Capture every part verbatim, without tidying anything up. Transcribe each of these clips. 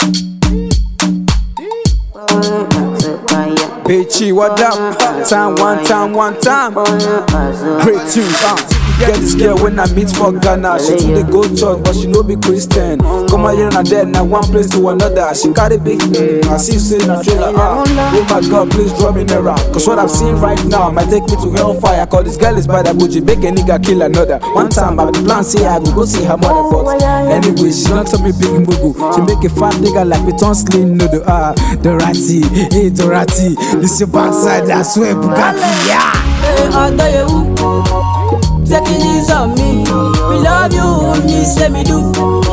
Peachy, what up? Time, one time, one time. Great tunes, uh. Get this girl when I meet for Ghana. She too dey go church, but she no be Christian. Come out here and there, now one place to another. She carry big, mm, I see you say na trailer. Ah, oh my God, please drop me nearer. Cause what I'm seeing right now might take me to hellfire. Cause this girl is bad at bougie, make a nigga kill another. One time I the plan say I go go see her mother, but anyway she don't tell me big mugu. She make a fat nigga like me turn slim noodle. Ah, Dorati, hey Dorati, this your backside, I swear Bugatti, yeah. Hey, I'll tell you who. Take it easy on me. We love you, me say me do.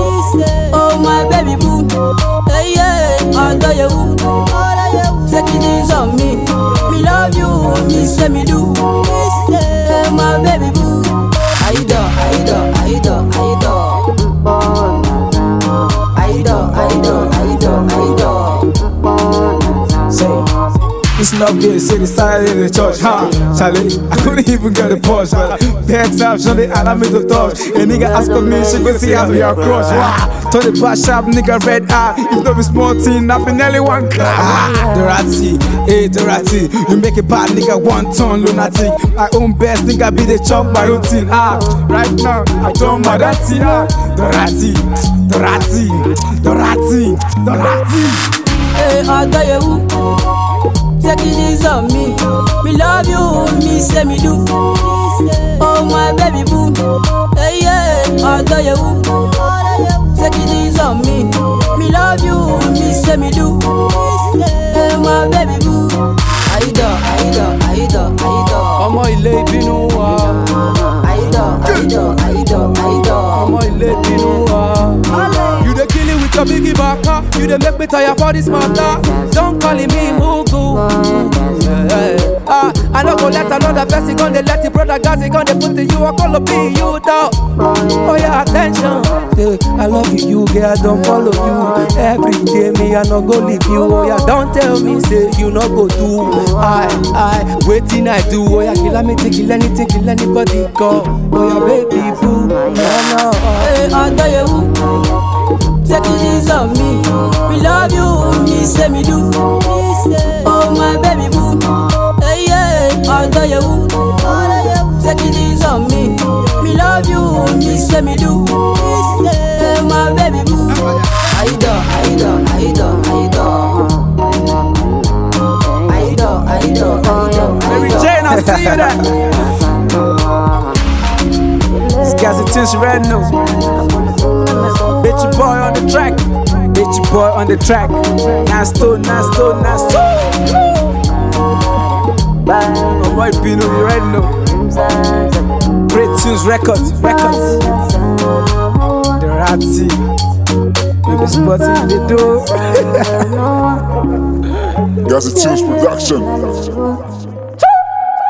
Oh my baby boo. Hey yeah, I'll tell you who. Take it easy on me. We love you, me say me do. Oh my baby boo. Aida, Aida, Aida, Aida. Aida, Aida, Aida, Aida. Say. It's not good, say the side in the church, huh? Charlie, I couldn't even get a push, but bad time, Charlie, and I made the touch. A nigga ask me, she could see how we are crush. Wow, turn the back sharp, nigga red eye. If not be small team, nothing, only one clap. Ah, Dorati, hey Dorati, you make a bad nigga one ton lunatic. My own best nigga be the chop my routine. Ah, right now, I don't my dirty. Ah, Dorati, Dorati, Dorati, Dorati. Hey, I'll tell you who. Take it easy on me. Me love you, me say me do. Oh my baby boo. Hey yeah, I'll tell you who. Take it easy on me. Me love you, me say me do. Hey my baby boo. Aida, Aida, Aida, Aida. Ọmọ ilé ìbínú wa. Aida, Aida, Aida, Aida. Ọmọ ilé ìbínú wa. You dey kill it with your biggie baka. You dey make me tire for this matter. Don't call me Mugu. Yeah. Ah, I no go let another person go. They let the brother guys they go. They put the you a call be you down. Oh yeah, attention. Yeah, I love you, you girl. I don't follow you. Every day me I no go leave you. Oh yeah, don't tell me say you no go do. I I waiting I do. Oh yeah, kill anything, kill anything, kill anybody go. Oh yeah, baby boo. No no. Hey, I tell you who. Take it easy on me. We love you, me say me do. Oh my baby boo. Hey yeah, I'll tell you who. Take it easy on me. We love you, me say me do. Hey my baby boo. Aida, Aida, Aida, Aida. Aida, Aida, Aida. Mary Jane, I see you there. This guy's attention right now. Bitchy boy on the track, bitchy boy on the track. Nice stone, nice stone, nice stone. Oh boy, Pino, you right now. Great tunes, records, records. Dorati, maybe spotting the door. Gazi Tunes Production.